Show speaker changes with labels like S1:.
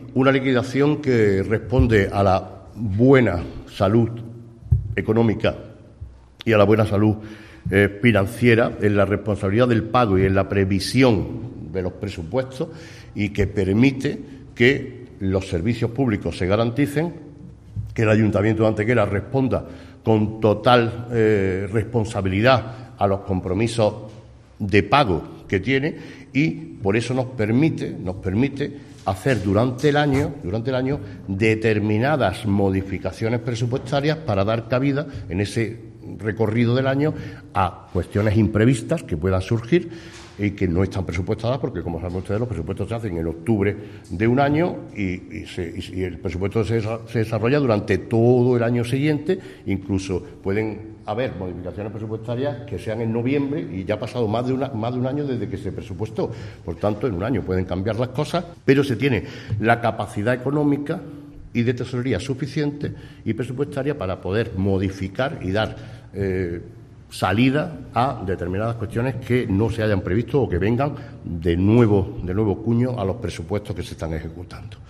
S1: una liquidación que responde a la buena salud económica y a la buena salud financiera, en la responsabilidad del pago y en la previsión de los presupuestos, y que permite que los servicios públicos se garanticen, que el Ayuntamiento de Antequera responda con total responsabilidad a los compromisos de pago que tiene, y por eso nos permite hacer durante el año determinadas modificaciones presupuestarias para dar cabida en ese recorrido del año a cuestiones imprevistas que puedan surgir y que no están presupuestadas, porque, como saben ustedes, los presupuestos se hacen en octubre de un año y el presupuesto se desarrolla durante todo el año siguiente. Incluso pueden haber modificaciones presupuestarias que sean en noviembre y ya ha pasado más de un año desde que se presupuestó. Por tanto, en un año pueden cambiar las cosas, pero se tiene la capacidad económica y de tesorería suficiente y presupuestaria para poder modificar y dar salida a determinadas cuestiones que no se hayan previsto o que vengan de nuevo cuño a los presupuestos que se están ejecutando.